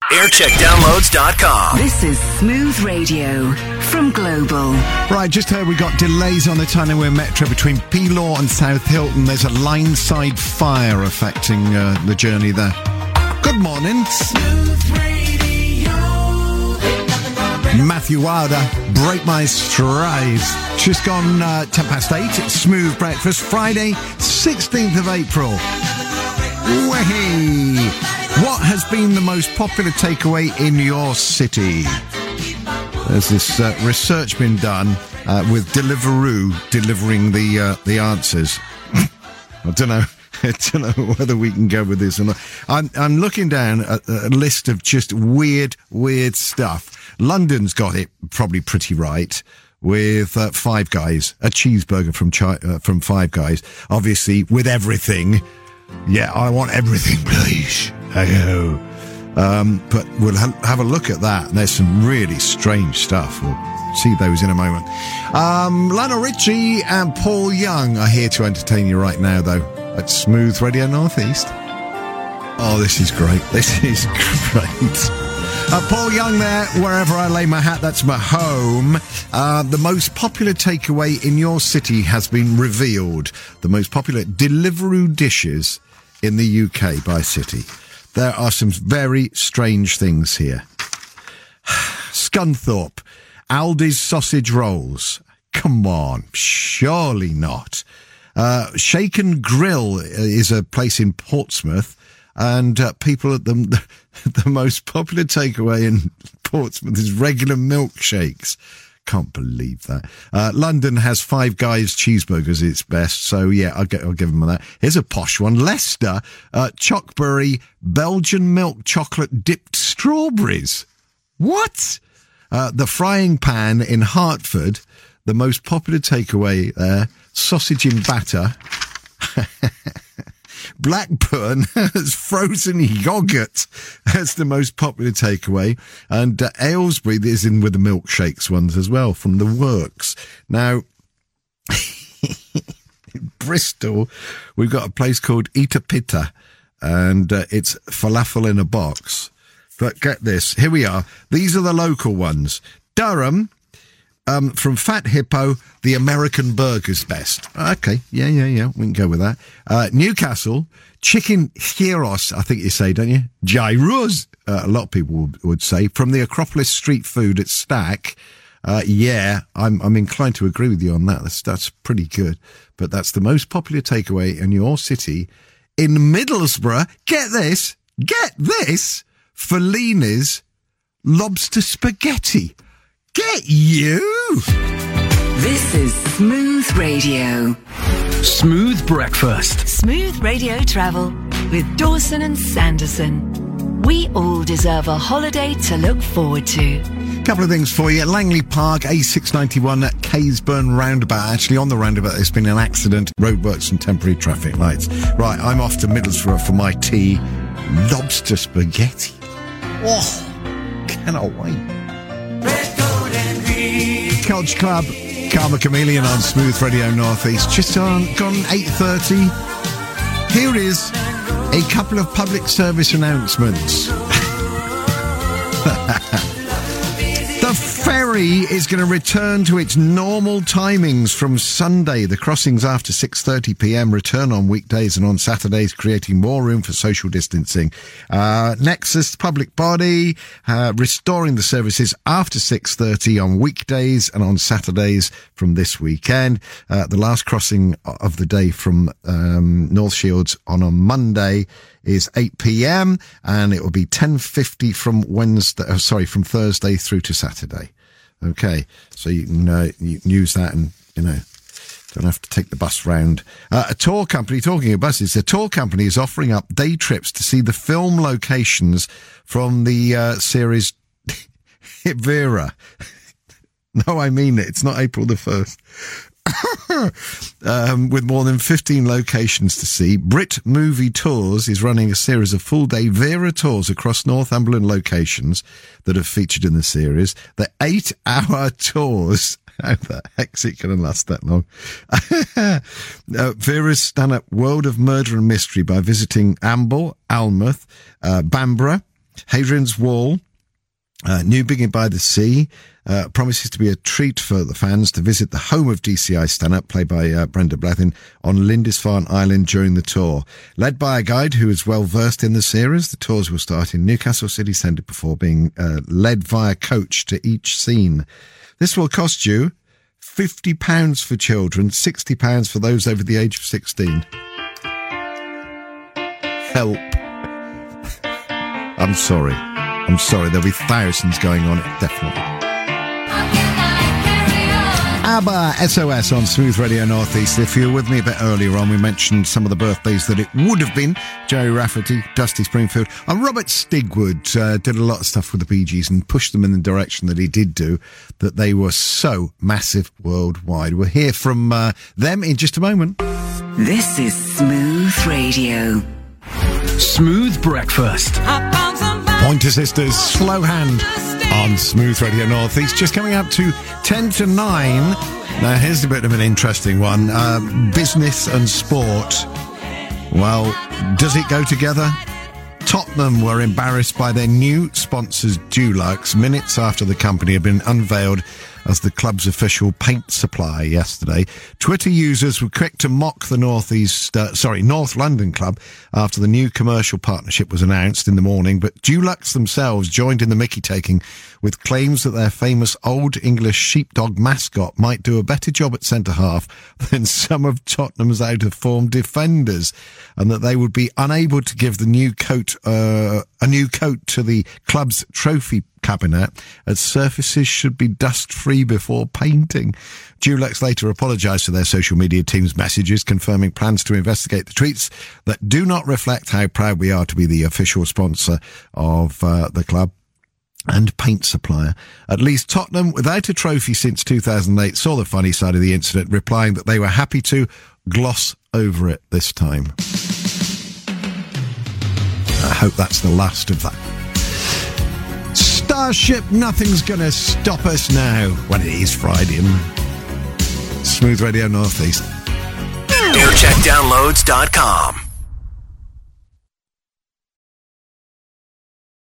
aircheckdownloads.com. This is Smooth Radio from Global. Right, just heard we got delays on the Tyne-and-Wear Metro between Pelaw and South Hilton. There's a line-side fire affecting the journey there. Good morning. Smooth Radio. Matthew Wilder, Break My Stride. Just gone 8:10. It's Smooth Breakfast, Friday, 16th of April. Way. What has been the most popular takeaway in your city? There's this research been done with Deliveroo delivering the answers. I don't know whether we can go with this or not. I'm looking down at a list of just weird stuff. London's got it probably pretty right with Five Guys, a cheeseburger from Five Guys, obviously with everything. Yeah, I want everything, please. Hey-ho. But we'll have a look at that. There's some really strange stuff. We'll see those in a moment. Lionel Richie and Paul Young are here to entertain you right now, though, at Smooth Radio Northeast. Oh, this is great. This is great. Paul Young there, wherever I lay my hat, that's my home. The most popular takeaway in your city has been revealed. The most popular Deliveroo dishes in the UK by city. There are some very strange things here. Scunthorpe, Aldi's sausage rolls. Come on, surely not. Shake and Grill is a place in Portsmouth, and people at the most popular takeaway in Portsmouth is regular milkshakes. Can't believe that. London has Five Guys cheeseburgers its best, so yeah, I'll give them that. Here's a posh one. Leicester, Chockberry Belgian milk chocolate dipped strawberries. What? The Frying Pan in Hertford, the most popular takeaway there, sausage in batter. Blackburn has frozen yogurt. That's the most popular takeaway. And Aylesbury is in with the milkshakes ones as well from the works. Now, in Bristol, we've got a place called Ita Pita, and it's falafel in a box. But get this, here we are. These are the local ones. Durham, from Fat Hippo, the American burger's best. Okay, yeah, we can go with that. Newcastle, chicken gyros, I think you say, don't you? Gyros, a lot of people would say. From the Acropolis Street Food at Stack, yeah, I'm inclined to agree with you on that. That's pretty good. But that's the most popular takeaway in your city. In Middlesbrough, get this, Fellini's lobster spaghetti. Get you! This is Smooth Radio. Smooth Breakfast. Smooth Radio travel with Dawson and Sanderson. We all deserve a holiday to look forward to. Couple of things for you. Langley Park, A691 at Caysburn roundabout. Actually, on the roundabout, there's been an accident, roadworks and temporary traffic lights. Right, I'm off to Middlesbrough for my tea. Lobster spaghetti. Oh, cannot wait. Culture Club, Karma Chameleon on Smooth Radio Northeast. Just gone 8:30. Here is a couple of public service announcements. The ferry is going to return to its normal timings from Sunday. The crossings after 6:30 p.m. return on weekdays and on Saturdays, creating more room for social distancing. Nexus Public Body restoring the services after 6:30 on weekdays and on Saturdays from this weekend. The last crossing of the day from North Shields on a Monday is 8 p.m. and it will be 10:50 from from Thursday through to Saturday. Okay, so you can use that and, don't have to take the bus round. A tour company, talking of buses, a tour company is offering up day trips to see the film locations from the series Vera. No, I mean it. It's not April the 1st. With more than 15 locations to see, Brit Movie Tours is running a series of full-day Vera tours across Northumberland locations that have featured in the series. The 8-hour tours. How the heck's it going to last that long? Vera's stand-up World of Murder and Mystery by visiting Amble, Alnmouth, Bamborough, Hadrian's Wall, new bigging by the sea, promises to be a treat for the fans to visit the home of DCI Stanhope, played by Brenda Blethyn, on Lindisfarne Island during the tour. Led by a guide who is well versed in the series, the tours will start in Newcastle City Centre before being led via coach to each scene. This will cost you £50 for children, £60 for those over the age of 16. Help. I'm sorry. There'll be thousands going on it, definitely. ABBA, SOS on Smooth Radio Northeast. If you were with me a bit earlier on, we mentioned some of the birthdays that it would have been. Jerry Rafferty, Dusty Springfield, and Robert Stigwood did a lot of stuff with the Bee Gees and pushed them in the direction that he did do, that they were so massive worldwide. We'll hear from them in just a moment. This is Smooth Radio. Smooth Breakfast. Pointer Sisters, Slow Hand on Smooth Radio Northeast. Just coming up to 10 to 9. Now, here's a bit of an interesting one. Business and sport. Well, does it go together? Tottenham were embarrassed by their new sponsors, Dulux, minutes after the company had been unveiled as the club's official paint supplier yesterday. Twitter users were quick to mock the North London club after the new commercial partnership was announced in the morning, but Dulux themselves joined in the mickey-taking with claims that their famous Old English sheepdog mascot might do a better job at centre-half than some of Tottenham's out-of-form defenders, and that they would be unable to give the new coat a new coat to the club's trophy cabinet, as surfaces should be dust-free before painting. Dulux later apologised for their social media team's messages, confirming plans to investigate the tweets that do not reflect how proud we are to be the official sponsor of the club and paint supplier. At least Tottenham, without a trophy since 2008, saw the funny side of the incident, replying that they were happy to gloss over it this time. I hope that's the last of that. Starship, nothing's going to stop us now. When it is Friday. Smooth Radio Northeast. Aircheckdownloads.com